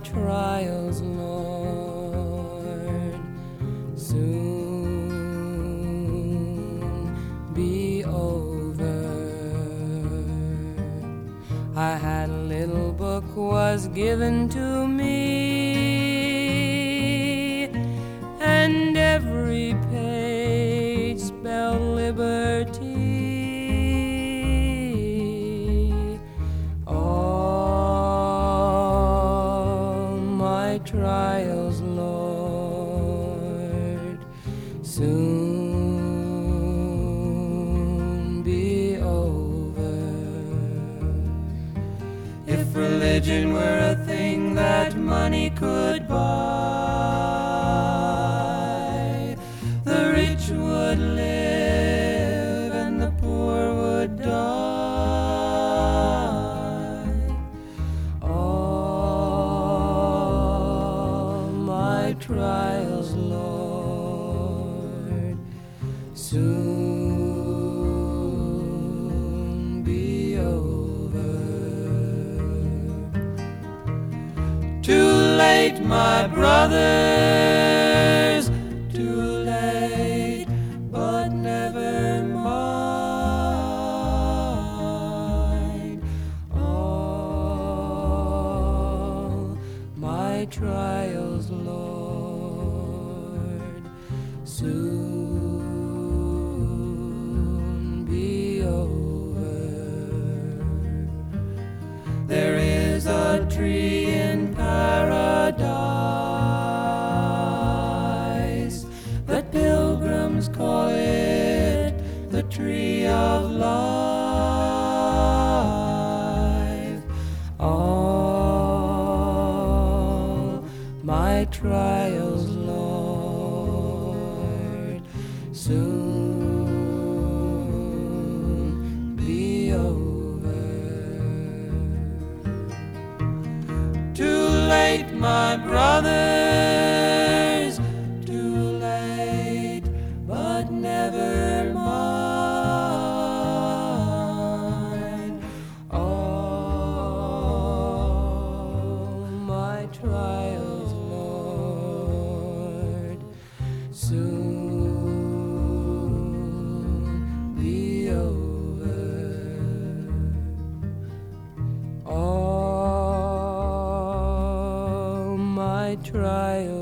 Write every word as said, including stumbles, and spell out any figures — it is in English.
trials, Lord, soon be over. I had a little book was given to me, and every page spelled liberty. All my trials, Lord, soon be over. If religion were a thing that money could buy, the rich would live and the poor would die. All my trials, Lord, soon be over. Too late, my brothers, too late, but never mind. All my trials, Lord, soon be over. There is a tree in paradise that pilgrims call it the tree of life. All my trials, Lord, soon be over. Too late, my brothers, too late, but never mind. All my trials, Lord, soon be over. All my trials,